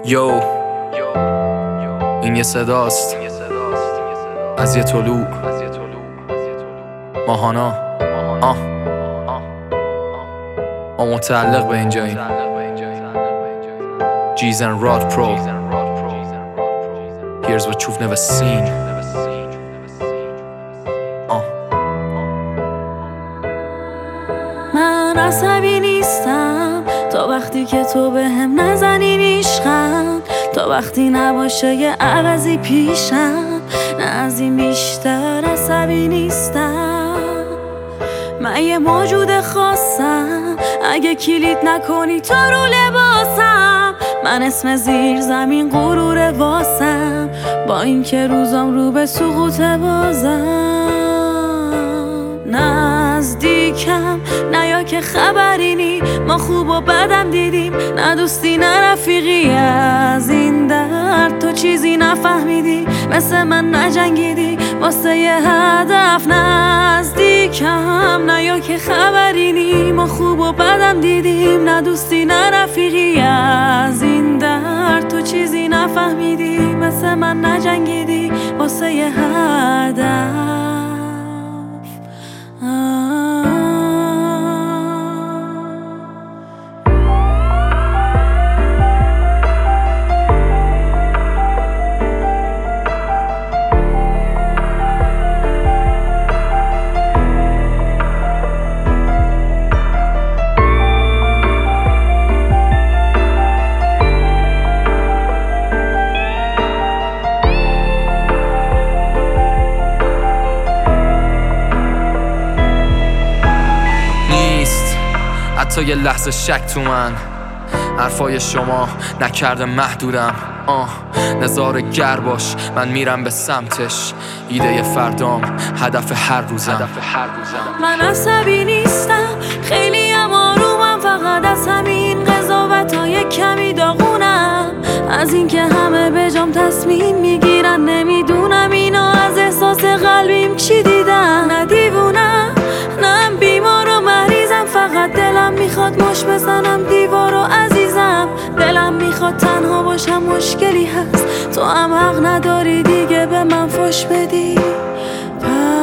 یو این یه صداست از یه طلوع ماهانا ما متعلق به اینجاییم. G's and Rod Pro. Here's what you've never seen. من عصبی نیستم تا وقتی که تو به هم نزنی عشقم، تا وقتی نباشه یه عوضی پیشم، نه از این بیشتر عصبی نیستم. من یه موجود خاصم، اگه کلید نکنی تو رو لباسم. من اسم زیر زمین غرور واسم، با اینکه روزام رو به سقوط بازم. نزدیکم نیا که خبری نی، ما خوب و بدم دیدیم، نه دوستی نه رفیقی. از این درد تو چیزی نفهمیدی، مثل من نجنگیدی واسه یه هدف. نزدیکم نیا که خبری نی، ما خوب و بدم دیدیم، نه دوستی نه رفیقی. از این درد تو چیزی نفهمیدی، مثل من نجنگیدی واسه یه هدف. حتی یه لحظه شک تو من، حرفای شما نکرده محدودم. نظاره گر باش، من میرم به سمتش، ایده فردام هدف هر روزم. من عصبی نیستم، خیلی هم آرومم، فقط از همین قضاوتای کمی داغونم. از اینکه همه به جام تصمیم میگیرن، نمیدونم اینا از احساس قلبیم چی دیدن. نه دیوونم نه بیمار و مریضم، فقط دلم میخواد مش بزنم دیوارو عزیزم. دلم میخواد تنها باشم، مشکلی هست تو هم حق نداری دیگه به من فش بدی.